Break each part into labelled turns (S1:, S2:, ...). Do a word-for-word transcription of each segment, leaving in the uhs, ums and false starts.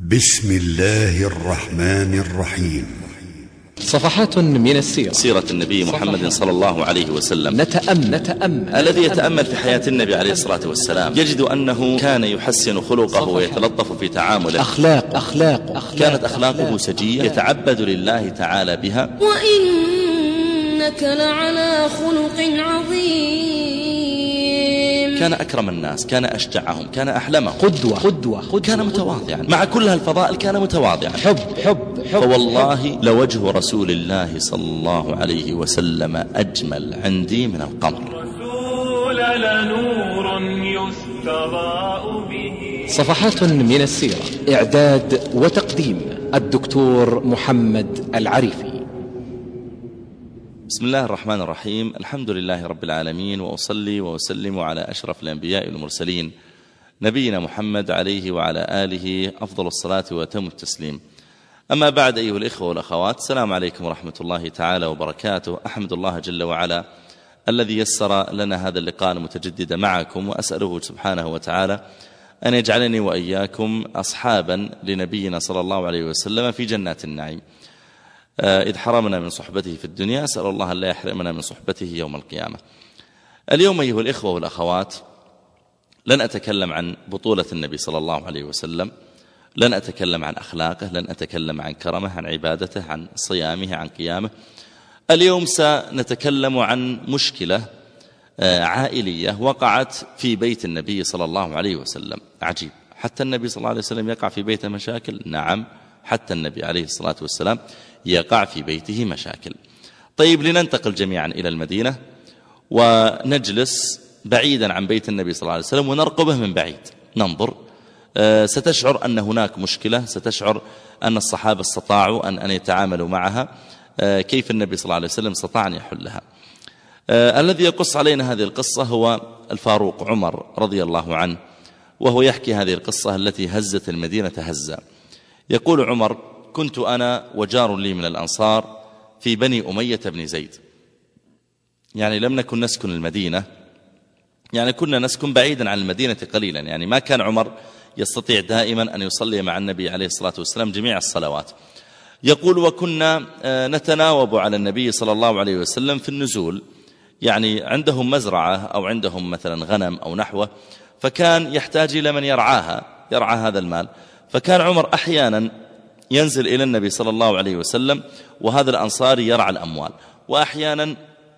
S1: بسم الله الرحمن الرحيم.
S2: صفحات من السيرة،
S3: سيرة النبي محمد صلى الله عليه وسلم.
S2: نتأمل, نتأمل
S3: الذي يتأمل في حياة النبي عليه الصلاة والسلام يجد أنه كان يحسن خلقه ويتلطف في تعامله.
S2: أخلاق أخلاق, أخلاق
S3: كانت أخلاقه سجية يتعبد لله تعالى بها.
S4: وإنك لعلى خلق عظيم.
S3: كان أكرم الناس، كان أشجعهم، كان أحلمهم،
S2: قدوة قدوة, قدوة
S3: كان متواضعا. مع كل هالفضائل كان متواضعا.
S2: حب حب, حب
S3: فوالله لوجه رسول الله صلى الله عليه وسلم أجمل عندي من القمر.
S5: رسول لنور يستضاء به.
S2: صفحات من السيرة، إعداد وتقديم الدكتور محمد العريفي.
S3: بسم الله الرحمن الرحيم. الحمد لله رب العالمين، وأصلي وأسلم على أشرف الأنبياء والمرسلين نبينا محمد عليه وعلى آله أفضل الصلاة وأتم التسليم. أما بعد، أيها الإخوة والأخوات، السلام عليكم ورحمة الله تعالى وبركاته. أحمد الله جل وعلا الذي يسر لنا هذا اللقاء المتجدد معكم، وأسأله سبحانه وتعالى أن يجعلني وإياكم أصحابا لنبينا صلى الله عليه وسلم في جنات النعيم. إذ حرمنا من صحبته في الدنيا، أسأل الله أن لا يحرمنا من صحبته يوم القيامة. اليوم أيها الإخوة والأخوات لن أتكلم عن بطولة النبي صلى الله عليه وسلم، لن أتكلم عن أخلاقه، لن أتكلم عن كرمه، عن عبادته، عن صيامه، عن قيامه. اليوم سنتكلم عن مشكلة عائلية وقعت في بيت النبي صلى الله عليه وسلم. عجيب، حتى النبي صلى الله عليه وسلم يقع في بيته مشاكل؟ نعم، حتى النبي عليه الصلاة والسلام يقع في بيته مشاكل. طيب، لننتقل جميعا إلى المدينة ونجلس بعيدا عن بيت النبي صلى الله عليه وسلم ونرقبه من بعيد، ننظر. أه ستشعر أن هناك مشكلة، ستشعر أن الصحابة استطاعوا أن, أن يتعاملوا معها. أه كيف النبي صلى الله عليه وسلم استطاع أن يحلها. أه الذي يقص علينا هذه القصة هو الفاروق عمر رضي الله عنه، وهو يحكي هذه القصة التي هزت المدينة هزا. يقول عمر: كنت أنا وجار لي من الأنصار في بني أمية بن زيد. يعني لم نكن نسكن المدينة، يعني كنا نسكن بعيدا عن المدينة قليلا. يعني ما كان عمر يستطيع دائما أن يصلي مع النبي عليه الصلاة والسلام جميع الصلوات. يقول: وكنا نتناوب على النبي صلى الله عليه وسلم في النزول. يعني عندهم مزرعة أو عندهم مثلا غنم أو نحوه، فكان يحتاج إلى من يرعاها، يرعى هذا المال. فكان عمر أحيانا ينزل إلى النبي صلى الله عليه وسلم وهذا الأنصاري يرعى الأموال، وأحيانا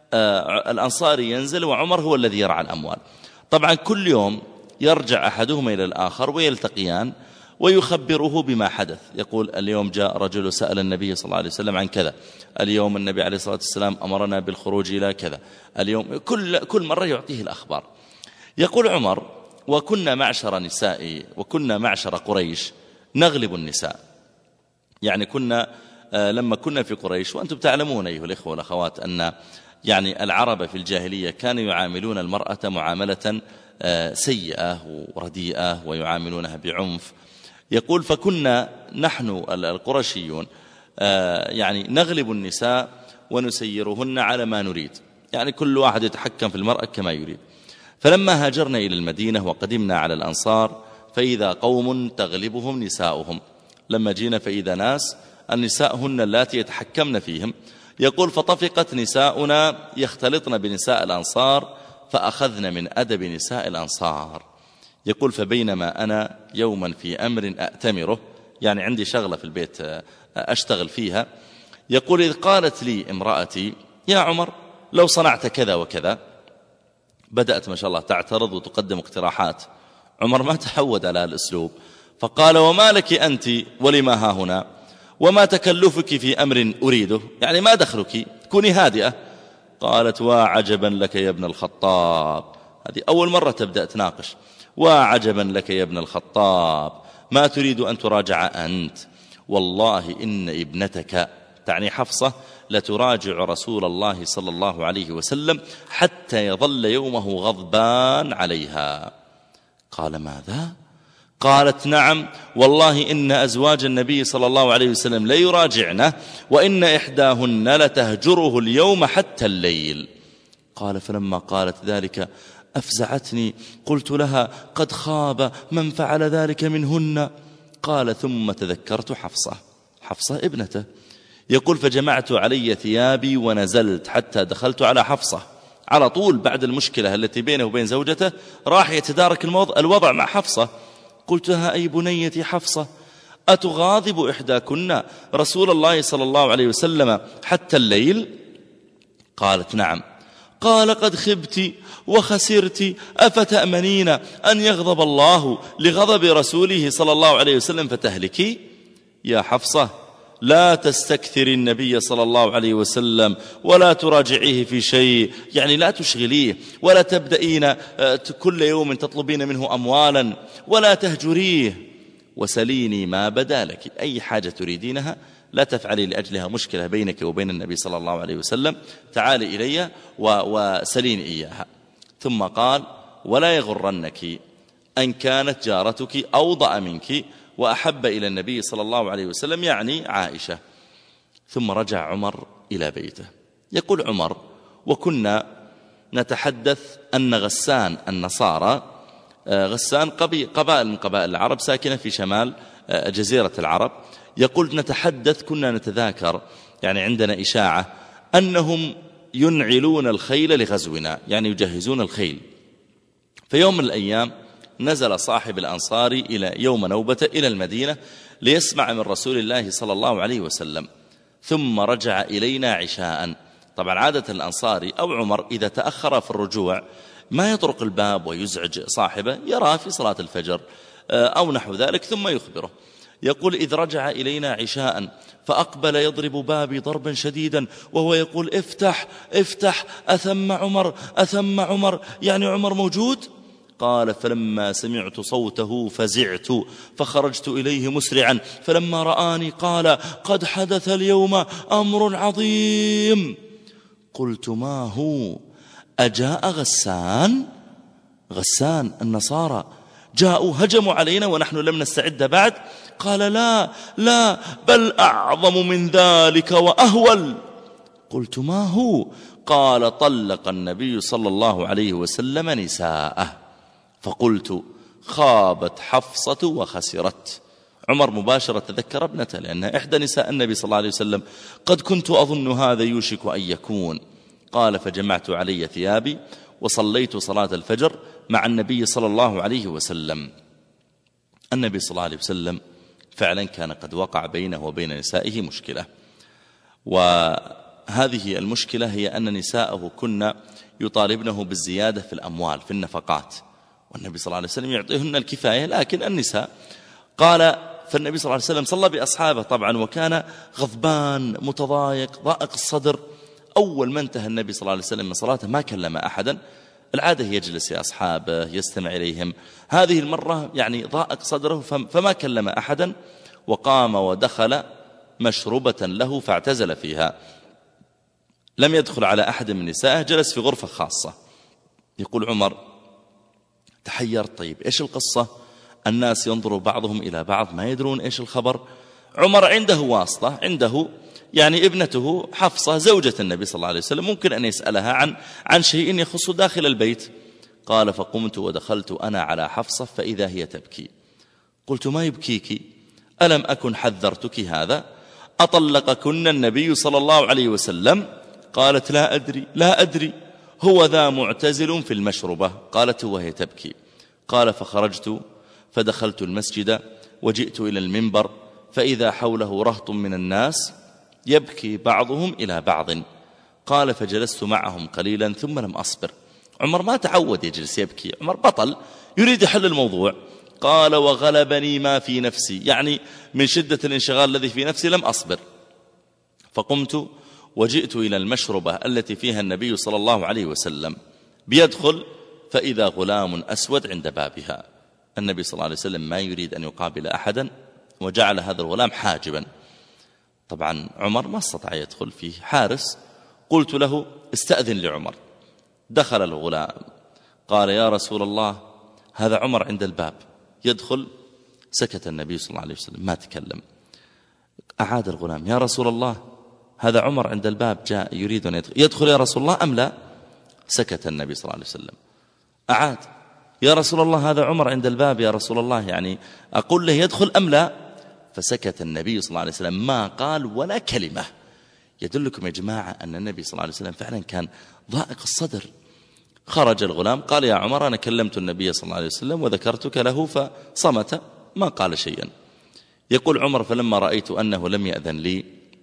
S3: آه الأنصاري ينزل وعمر هو الذي يرعى الأموال. طبعا كل يوم يرجع أحدهما إلى الآخر ويلتقيان ويخبره بما حدث. يقول: اليوم جاء رجل سأل النبي صلى الله عليه وسلم عن كذا، اليوم النبي عليه الصلاة والسلام أمرنا بالخروج إلى كذا، اليوم كل, كل مرة يعطيه الأخبار. يقول عمر: وكنا معشر نساء وكنا معشر قريش نغلب النساء. يعني كنا لما كنا في قريش، وأنتم تعلمون أيها الإخوة والأخوات أن يعني العرب في الجاهلية كانوا يعاملون المرأة معاملة سيئة ورديئة ويعاملونها بعنف. يقول: فكنا نحن القرشيون يعني نغلب النساء ونسيرهن على ما نريد، يعني كل واحد يتحكم في المرأة كما يريد. فلما هاجرنا إلى المدينة وقدمنا على الأنصار فإذا قوم تغلبهم نساؤهم. لما جينا فإذا ناس النساء هن اللاتي يتحكمن فيهم. يقول: فطفقت نساؤنا يختلطن بنساء الأنصار فأخذن من أدب نساء الأنصار. يقول: فبينما أنا يوما في أمر أأتمره، يعني عندي شغلة في البيت أشتغل فيها. يقول: إذ قالت لي امرأتي: يا عمر لو صنعت كذا وكذا. بدأت ما شاء الله تعترض وتقدم اقتراحات. عمر ما تعود على الأسلوب، فقال: وما لك أنت ولما ها هنا، وما تكلفك في أمر أريده، يعني ما دخلك، كوني هادئة. قالت: وعجبا لك يا ابن الخطاب. هذه أول مرة تبدأ تناقش. وعجبا لك يا ابن الخطاب، ما تريد أن تراجع أنت؟ والله إن ابنتك، تعني حفصة، لتراجع رسول الله صلى الله عليه وسلم حتى يظل يومه غضبان عليها. قال: ماذا؟ قالت: نعم والله إن أزواج النبي صلى الله عليه وسلم ليراجعنه، وإن إحداهن لتهجره اليوم حتى الليل. قال: فلما قالت ذلك أفزعتني، قلت لها: قد خاب من فعل ذلك منهن. قال ثم تذكرت حفصة، حفصة ابنته. يقول فجمعت علي ثيابي ونزلت حتى دخلت على حفصة. على طول بعد المشكلة التي بينه وبين زوجته راح يتدارك الوضع مع حفصة. قلت لها أي بنيتي حفصة أتغاضب إحداكن رسول الله صلى الله عليه وسلم حتى الليل؟ قالت نعم. قال قد خبت وخسرت، أفتأمنين أن يغضب الله لغضب رسوله صلى الله عليه وسلم فتهلكي؟ يا حفصة لا تستكثر النبي صلى الله عليه وسلم ولا تراجعيه في شيء، يعني لا تشغليه ولا تبدأين كل يوم تطلبين منه أموالا ولا تهجريه، وسليني ما بدا لك، أي حاجة تريدينها لا تفعلي لأجلها مشكلة بينك وبين النبي صلى الله عليه وسلم، تعالي إلي وسليني إياها. ثم قال ولا يغرنك أن كانت جارتك أوضأ منك وأحب إلى النبي صلى الله عليه وسلم، يعني عائشة. ثم رجع عمر إلى بيته. يقول عمر وكنا نتحدث أن غسان النصارى، غسان قبائل من قبائل العرب ساكنة في شمال جزيرة العرب، يقول نتحدث كنا نتذاكر، يعني عندنا إشاعة أنهم ينعلون الخيل لغزونا، يعني يجهزون الخيل. في يوم من الأيام نزل صاحب الأنصاري إلى يوم نوبة إلى المدينة ليسمع من رسول الله صلى الله عليه وسلم، ثم رجع إلينا عشاء. طبعا عادة الأنصاري أو عمر إذا تأخر في الرجوع ما يطرق الباب ويزعج صاحبه، يراه في صلاة الفجر أو نحو ذلك ثم يخبره. يقول إذ رجع إلينا عشاء فأقبل يضرب بابي ضربا شديدا وهو يقول افتح افتح أثم عمر أثم عمر، يعني عمر موجود؟ قال فلما سمعت صوته فزعت فخرجت إليه مسرعا، فلما رآني قال قد حدث اليوم أمر عظيم. قلت ما هو؟ أجاء غسان؟ غسان النصارى جاءوا هجموا علينا ونحن لم نستعد بعد؟ قال لا لا بل أعظم من ذلك وأهول. قلت ما هو؟ قال طلق النبي صلى الله عليه وسلم نساءه. فقلت خابت حفصة وخسرت. عمر مباشرة تذكر ابنته لأنها إحدى نساء النبي صلى الله عليه وسلم. قد كنت أظن هذا يوشك أن يكون. قال فجمعت علي ثيابي وصليت صلاة الفجر مع النبي صلى الله عليه وسلم. النبي صلى الله عليه وسلم فعلا كان قد وقع بينه وبين نسائه مشكلة، وهذه المشكلة هي أن نساءه كن يطالبنه بالزيادة في الأموال في النفقات، والنبي صلى الله عليه وسلم يعطيهن الكفاية، لكن النساء قال فالنبي صلى الله عليه وسلم صلى بأصحابه طبعا وكان غضبان متضايق ضائق الصدر. أول ما انتهى النبي صلى الله عليه وسلم من صلاته ما كلم أحدا، العادة يجلس يا أصحابه يستمع إليهم، هذه المرة يعني ضائق صدره فما كلم أحدا، وقام ودخل مشربة له فاعتزل فيها، لم يدخل على أحد من نسائه، جلس في غرفة خاصة. يقول عمر تحيرت، طيب إيش القصة؟ الناس ينظر بعضهم إلى بعض ما يدرون إيش الخبر. عمر عنده واسطة، عنده يعني ابنته حفصة زوجة النبي صلى الله عليه وسلم، ممكن أن يسألها عن عن شيء يخص داخل البيت. قال فقمت ودخلت أنا على حفصة فإذا هي تبكي. قلت ما يبكيك؟ ألم أكن حذرتك هذا؟ أطلقكن النبي صلى الله عليه وسلم؟ قالت لا أدري لا أدري، هو ذا معتزل في المشربة. قالت وهي تبكي. قال فخرجت فدخلت المسجد وجئت إلى المنبر فإذا حوله رهط من الناس يبكي بعضهم إلى بعض. قال فجلست معهم قليلا ثم لم أصبر. عمر ما تعود يجلس يبكي، عمر بطل يريد يحل الموضوع. قال وغلبني ما في نفسي، يعني من شدة الانشغال الذي في نفسي لم أصبر. فقمت وجئت إلى المشربة التي فيها النبي صلى الله عليه وسلم، بيدخل فإذا غلام أسود عند بابها. النبي صلى الله عليه وسلم ما يريد أن يقابل أحدا وجعل هذا الغلام حاجبا. طبعا عمر ما استطاع يدخل، فيه حارس. قلت له استأذن لعمر. دخل الغلام قال يا رسول الله هذا عمر عند الباب. يدخل، سكت النبي صلى الله عليه وسلم ما تكلم. أعاد الغلام يا رسول الله هذا عمر عند الباب جاء يريد أن يدخل. يدخل يا رسول الله أم لا؟ سكت النبي صلى الله عليه وسلم. أعاد يا رسول الله هذا عمر عند الباب يا رسول الله، يعني أقول له يدخل أم لا؟ فسكت النبي صلى الله عليه وسلم ما قال ولا كلمة. يدلكم يا جماعة أن النبي صلى الله عليه وسلم فعلا كان ضائق الصدر. خرج الغلام قال يا عمر أنا كلمت النبي صلى الله عليه وسلم وذكرتك له فصمت ما قال شيئا. يقول عمر فلما رأيت أنه لم يأذن لي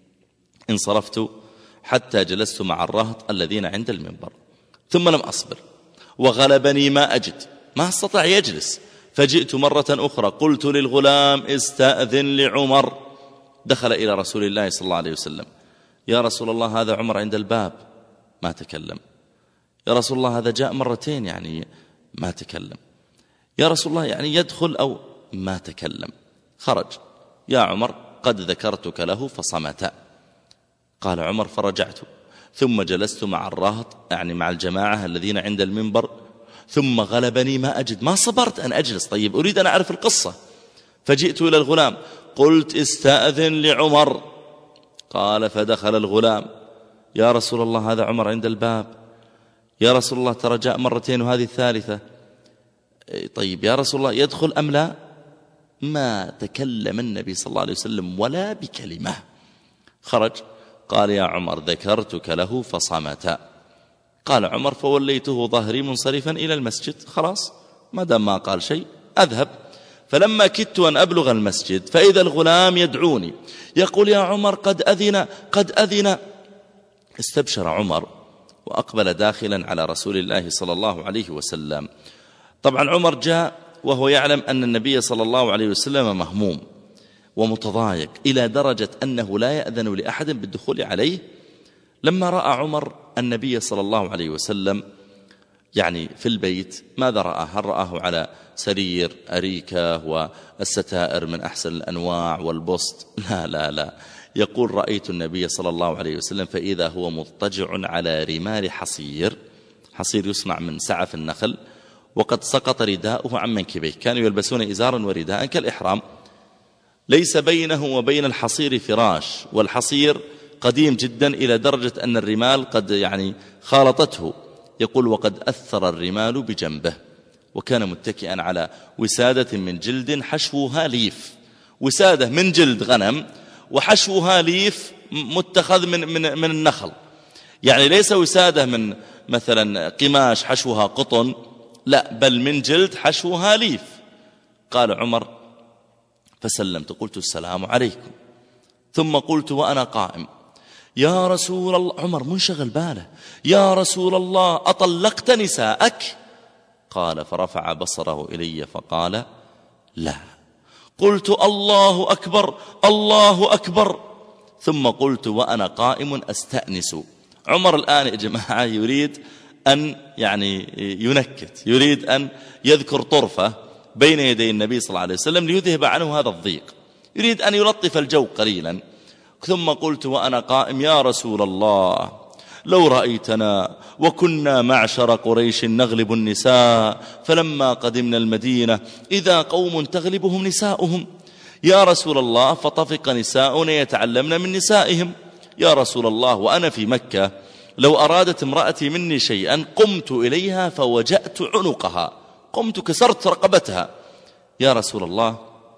S3: انصرفت حتى جلست مع الرهط الذين عند المنبر، ثم لم أصبر وغلبني ما أجد، ما استطاع يجلس، فجئت مرة أخرى قلت للغلام استأذن لعمر. دخل إلى رسول الله صلى الله عليه وسلم يا رسول الله هذا عمر عند الباب، ما تكلم. يا رسول الله هذا جاء مرتين يعني ما تكلم. يا رسول الله يعني يدخل أو ما تكلم. خرج يا عمر قد ذكرتك له فصمت. قال عمر فرجعت ثم جلست مع الرهط يعني مع الجماعة الذين عند المنبر، ثم غلبني ما أجد، ما صبرت أن أجلس، طيب أريد أن أعرف القصة. فجئت إلى الغلام قلت استأذن لعمر. قال فدخل الغلام يا رسول الله هذا عمر عند الباب. يا رسول الله ترى جاء مرتين وهذه الثالثة. طيب يا رسول الله يدخل أم لا؟ ما تكلم النبي صلى الله عليه وسلم ولا بكلمة. خرج قال يا عمر ذكرتك له فصمت. قال عمر فوليته ظهري منصرفا إلى المسجد، خلاص ما دام ما قال شيء أذهب. فلما كدت أن أبلغ المسجد فإذا الغلام يدعوني يقول يا عمر قد أذن قد أذن. استبشر عمر وأقبل داخلا على رسول الله صلى الله عليه وسلم. طبعا عمر جاء وهو يعلم أن النبي صلى الله عليه وسلم مهموم ومتضايق إلى درجة أنه لا يأذن لأحد بالدخول عليه. لما رأى عمر النبي صلى الله عليه وسلم يعني في البيت ماذا رأى؟ هل رآه على سرير أريكة والستائر من أحسن الأنواع والبسط؟ لا لا لا. يقول رأيت النبي صلى الله عليه وسلم فإذا هو مضطجع على رمال حصير، حصير يصنع من سعف النخل، وقد سقط رداؤه عن منكبيه، كانوا يلبسون إزارا ورداء كالإحرام، ليس بينه وبين الحصير فراش، والحصير قديم جدا إلى درجة أن الرمال قد يعني خالطته. يقول وقد أثر الرمال بجنبه، وكان متكئا على وسادة من جلد حشوها ليف، وسادة من جلد غنم وحشوها ليف متخذ من, من, من النخل، يعني ليس وسادة من مثلا قماش حشوها قطن، لا بل من جلد حشوها ليف. قال عمر فسلمت قلت السلام عليكم، ثم قلت وأنا قائم يا رسول الله، عمر منشغل باله، يا رسول الله أطلقت نساءك؟ قال فرفع بصره إلي فقال لا. قلت الله أكبر الله أكبر، ثم قلت وأنا قائم أستأنس. عمر الآن يا جماعة يريد أن يعني ينكت، يريد أن يذكر طرفة بين يدي النبي صلى الله عليه وسلم ليذهب عنه هذا الضيق، يريد أن يلطف الجو قليلا. ثم قلت وأنا قائم يا رسول الله لو رأيتنا وكنا معشر قريش نغلب النساء، فلما قدمنا المدينة إذا قوم تغلبهم نساؤهم، يا رسول الله فطفق نساؤنا يتعلمن من نسائهم، يا رسول الله وأنا في مكة لو أرادت امرأتي مني شيئا قمت إليها فوجأت عنقها، قمت كسرت رقبتها، يا رسول الله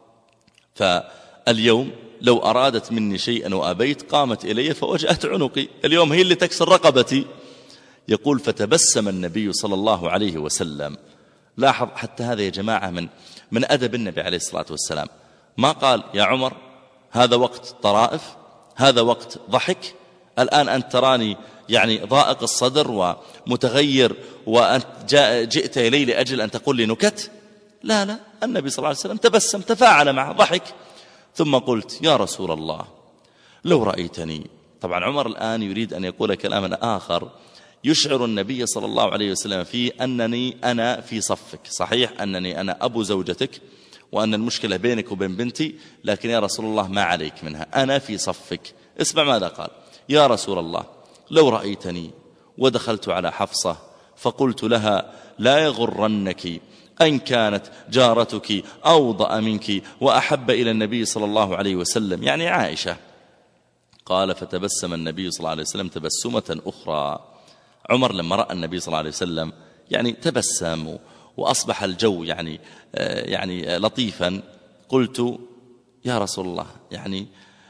S3: فاليوم لو أرادت مني شيئا وأبيت قامت إلي فوجأت عنقي، اليوم هي اللي تكسر رقبتي. يقول فتبسم النبي صلى الله عليه وسلم. لاحظ حتى هذا يا جماعة من من أدب النبي عليه الصلاة والسلام، ما قال يا عمر هذا وقت طرائف، هذا وقت ضحك، الآن أنت تراني يعني ضائق الصدر ومتغير وأنت جئت إلي لأجل أن تقول لي نكت. لا لا، النبي صلى الله عليه وسلم تبسم تفاعل معه ضحك. ثم قلت يا رسول الله لو رأيتني. طبعا عمر الآن يريد أن يقول كلاما آخر يشعر النبي صلى الله عليه وسلم فيه أنني أنا في صفك، صحيح أنني أنا أبو زوجتك وأن المشكلة بينك وبين بنتي، لكن يا رسول الله ما عليك منها، أنا في صفك. اسمع ماذا قال، يا رسول الله لو رأيتني ودخلت على حفصة فقلت لها لا يغرنك أن كانت جارتك أوضأ منك وأحب إلى النبي صلى الله عليه وسلم، يعني عائشة. قال فتبسم النبي صلى الله عليه وسلم تبسمة أخرى. عمر لما رأى النبي صلى الله عليه وسلم يعني تبسم وأصبح الجو يعني يعني لطيفا، قلت يا رسول الله يعني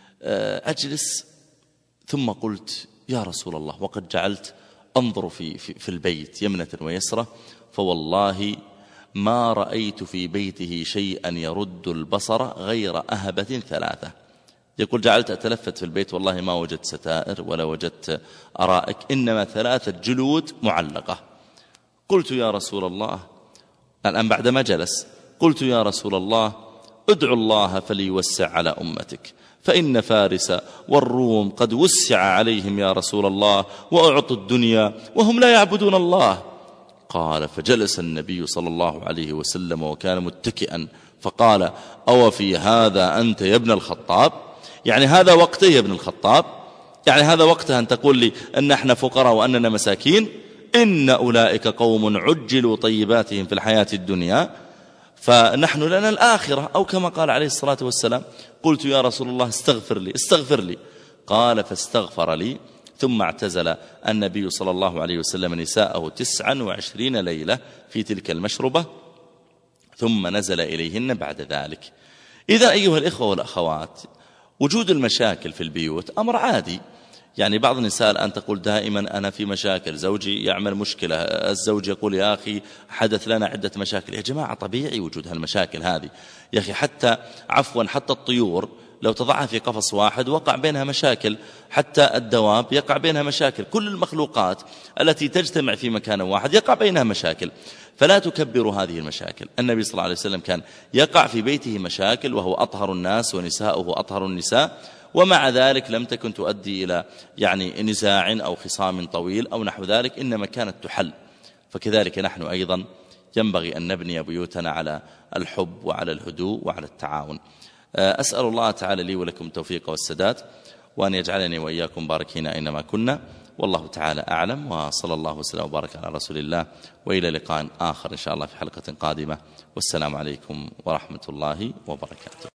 S3: أجلس، ثم قلت يا رسول الله وقد جعلت أنظر في, في, في البيت يمنة ويسرة، فوالله ما رأيت في بيته شيئا يرد البصر غير أهبة ثلاثة. يقول جعلت أتلفت في البيت والله ما وجدت ستائر ولا وجدت أرائك، إنما ثلاثة جلود معلقة. قلت يا رسول الله، الآن بعدما جلس، قلت يا رسول الله ادعو الله فليوسع على أمتك، فإن فارس والروم قد وسع عليهم يا رسول الله وأعطوا الدنيا وهم لا يعبدون الله. قال فجلس النبي صلى الله عليه وسلم وكان متكئا فقال أو في هذا أنت يا ابن الخطاب؟ يعني هذا وقته يا ابن الخطاب؟ يعني هذا وقته أن تقول لي أن احنا فقراء وأننا مساكين؟ إن أولئك قوم عجلوا طيباتهم في الحياة الدنيا فنحن لنا الآخرة، أو كما قال عليه الصلاة والسلام. قلت يا رسول الله استغفر لي استغفر لي. قال فاستغفر لي، ثم اعتزل النبي صلى الله عليه وسلم نساءه تسعا وعشرين ليلة في تلك المشربة، ثم نزل إليهن بعد ذلك. إذا أيها الإخوة والأخوات، وجود المشاكل في البيوت أمر عادي. يعني بعض النساء الآن تقول دائما أنا في مشاكل، زوجي يعمل مشكلة، الزوج يقول يا أخي حدث لنا عدة مشاكل. يا جماعة طبيعي وجود هالمشاكل هذه يا أخي، حتى عفوا حتى الطيور لو تضعها في قفص واحد وقع بينها مشاكل، حتى الدواب يقع بينها مشاكل، كل المخلوقات التي تجتمع في مكان واحد يقع بينها مشاكل. فلا تكبروا هذه المشاكل. النبي صلى الله عليه وسلم كان يقع في بيته مشاكل وهو أطهر الناس ونساؤه أطهر النساء، ومع ذلك لم تكن تؤدي إلى يعني نزاع أو خصام طويل أو نحو ذلك، إنما كانت تحل. فكذلك نحن أيضا ينبغي أن نبني بيوتنا على الحب وعلى الهدوء وعلى التعاون. أسأل الله تعالى لي ولكم التوفيق والسداد، وأن يجعلني وإياكم باركين أينما كنا، والله تعالى أعلم، وصلى الله وسلم وبارك على رسول الله، وإلى لقاء آخر إن شاء الله في حلقة قادمة، والسلام عليكم ورحمة الله وبركاته.